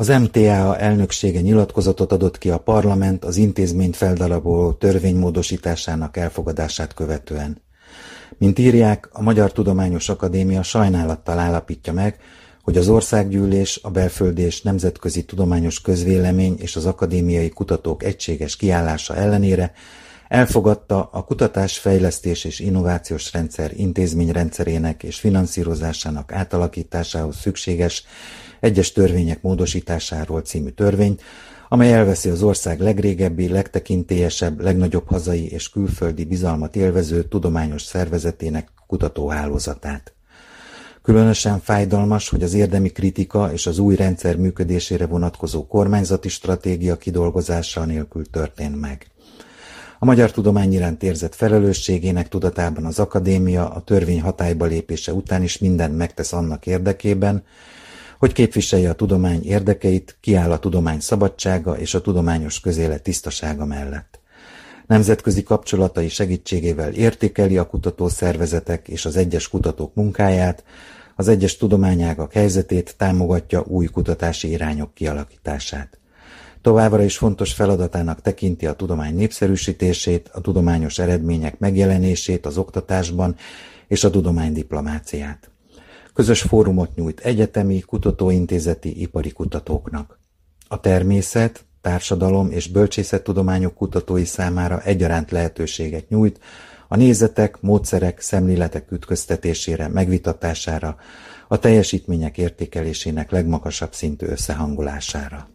Az MTA elnöksége nyilatkozatot adott ki a parlament az intézményt feldaraboló törvény módosításának elfogadását követően. Mint írják, a Magyar Tudományos Akadémia sajnálattal állapítja meg, hogy az országgyűlés, a belföldi és nemzetközi tudományos közvélemény és az akadémiai kutatók egységes kiállása ellenére elfogadta a kutatás, fejlesztés és innovációs rendszer intézményrendszerének és finanszírozásának átalakításához szükséges egyes törvények módosításáról című törvényt, amely elveszi az ország legrégebbi, legtekintélyesebb, legnagyobb hazai és külföldi bizalmat élvező tudományos szervezetének kutatóhálózatát. Különösen fájdalmas, hogy az érdemi kritika és az új rendszer működésére vonatkozó kormányzati stratégia kidolgozása nélkül történt meg. A magyar tudomány iránt érzett felelősségének tudatában az akadémia a törvény hatályba lépése után is mindent megtesz annak érdekében, hogy képviselje a tudomány érdekeit, kiáll a tudomány szabadsága és a tudományos közélet tisztasága mellett. Nemzetközi kapcsolatai segítségével értékeli a kutatószervezetek és az egyes kutatók munkáját, az egyes tudományágak helyzetét, támogatja új kutatási irányok kialakítását. Továbbra is fontos feladatának tekinti a tudomány népszerűsítését, a tudományos eredmények megjelenését az oktatásban és a tudománydiplomáciát. Közös fórumot nyújt egyetemi, kutatóintézeti, ipari kutatóknak. A természet, társadalom és bölcsészettudományok kutatói számára egyaránt lehetőséget nyújt a nézetek, módszerek, szemléletek ütköztetésére, megvitatására, a teljesítmények értékelésének legmagasabb szintű összehangolására.